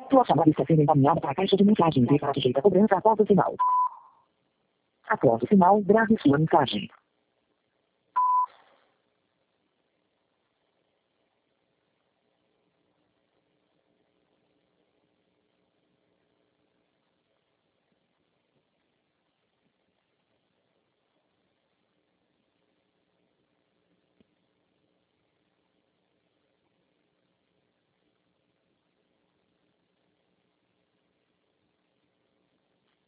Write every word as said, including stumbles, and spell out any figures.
Sua chamada está sendo encaminhada para a caixa de mensagens e será sujeita a cobrança após o sinal. Após o sinal, grave sua mensagem.